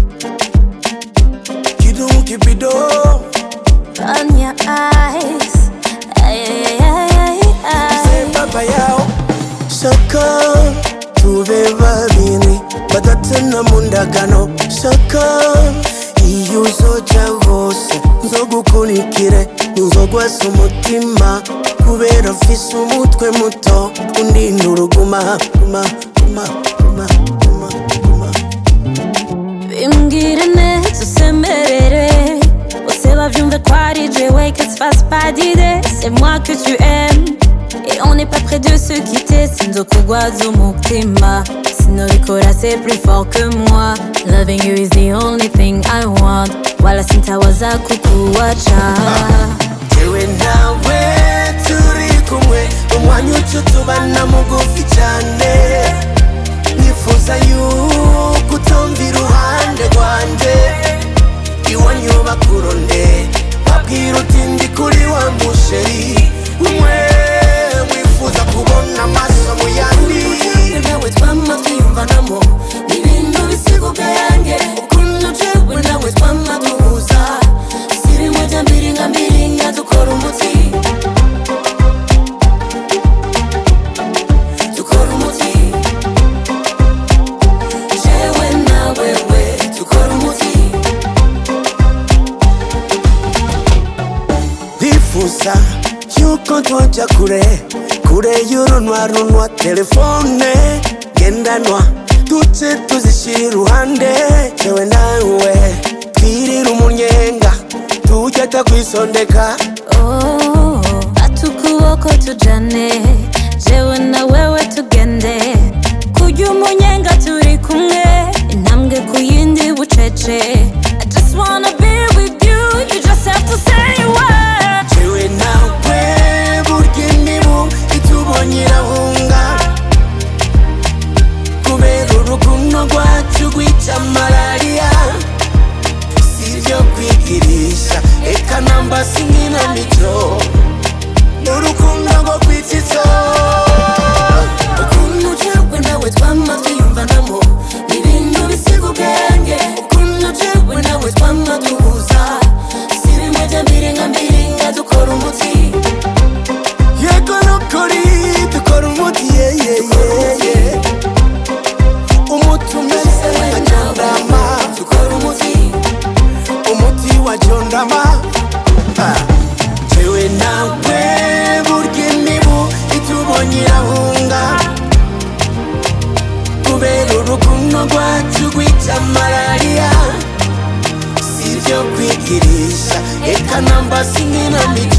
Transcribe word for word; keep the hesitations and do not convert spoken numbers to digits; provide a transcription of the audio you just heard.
Kidum kibido on your eyes. Ay, ay, ay, ay, ay. Say baba yao Shaka tube babiri badatana mundagano Shaka iyo uzoja hose nzogukurikire nzogwasa umutima kubera mfise umutwe muto undinda uruguma guma guma guma guma guma bimbwire neza usemerere bose bavyumve ko ari jewe que tu fasses pas d'idée c'est moi que tu aimes et on n'est pas près de se quitter sinzokugwaza umutima sinobikora c'est plus fort que moi loving you is the only thing I want wala sintawaza kukuwacha jewe nawe turi kumwe umwanya uco tubana mugufi cyane nifuza yuko utomva iruhande rwanje iwanyu bakuronde babwira uti ndi kuri wa musheri umwe wifuza kubona amaso mu yandi nawe twama twiyumvanamo ibintu bisigo byanjye ukuntu jewe nawe twama duhuza siri moja mbiri nga mbiri nga dukora umuti dukora umuti jewe nawe we dukora umuti bifuza yuko twoja kure kure y'urunwa runwa telefone gendanwa duce tuzishira iruhande jewe nawe twirira umunyenga tujya takwisondeka oh fata ukuboko tujane jewe na wewe tugende kurya umunyenga turi kumwe intambwe ku yindi bucece I just wanna be with you you just have to say what jewe nawe burya imibu itubonye irahunga kubera urukundo rwacu rwica malariya sivyo kwigirisha eka namba sinkinamico n'urukundo rwo kwicizo ukuntu jewe nawe twama twiyumvanamo ibintu bisiga ubwenge ukuntu jewe nawe twama duhuza siri moja mbiri nga mbiri nga dukora umuti yego nukuri dukora umuti yeah yeah yeah yeah umuti umeze nka jondama dukora umuti umuti wa jondama jewe nawe burya imibu itubonye irahunga kubera urukundo rwacu rwica malariya sivyo kwigirisha eka namba sinkinamico